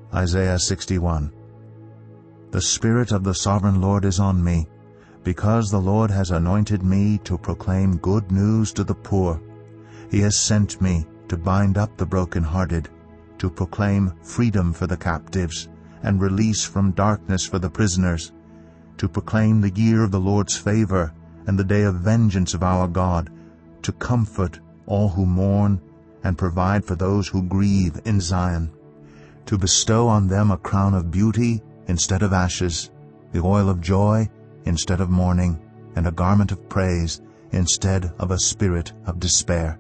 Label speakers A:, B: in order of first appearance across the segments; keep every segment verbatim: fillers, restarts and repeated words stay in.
A: Isaiah sixty-one. The Spirit of the Sovereign Lord is on me, because the Lord has anointed me to proclaim good news to the poor. He has sent me to bind up the brokenhearted, to proclaim freedom for the captives, and release from darkness for the prisoners, to proclaim the year of the Lord's favor and the day of vengeance of our God, to comfort all who mourn and provide for those who grieve in Zion, to bestow on them a crown of beauty instead of ashes, the oil of joy instead of mourning, and a garment of praise instead of a spirit of despair.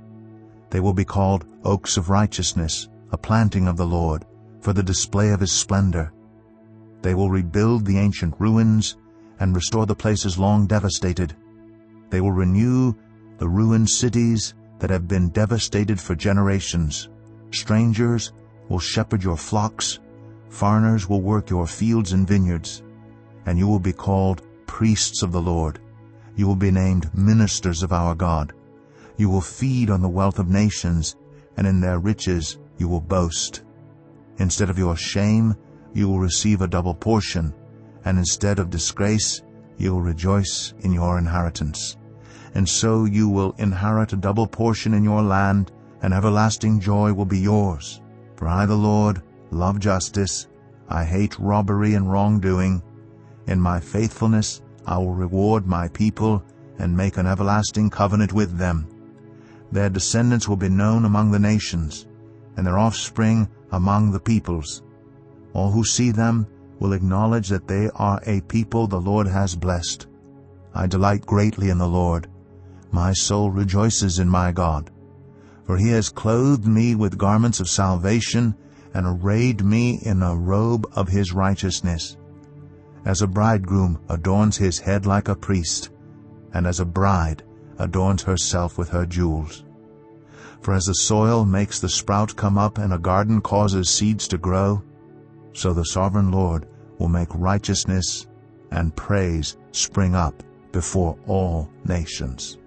A: They will be called oaks of righteousness, a planting of the Lord, for the display of His splendor. They will rebuild the ancient ruins and restore the places long devastated. They will renew the ruined cities that have been devastated for generations. Strangers will shepherd your flocks, foreigners will work your fields and vineyards, and you will be called priests of the Lord. You will be named ministers of our God. You will feed on the wealth of nations, and in their riches you will boast. Instead of your shame, you will receive a double portion, and instead of disgrace, you will rejoice in your inheritance. And so you will inherit a double portion in your land, and everlasting joy will be yours. For I, the Lord, love justice. I hate robbery and wrongdoing. In my faithfulness I will reward my people and make an everlasting covenant with them. Their descendants will be known among the nations, and their offspring among the peoples. All who see them will acknowledge that they are a people the Lord has blessed. I delight greatly in the Lord. My soul rejoices in my God. For He has clothed me with garments of salvation and arrayed me in a robe of His righteousness. As a bridegroom adorns his head like a priest, and as a bride adorns herself with her jewels. For as the soil makes the sprout come up and a garden causes seeds to grow, so the sovereign Lord will make righteousness and praise spring up before all nations.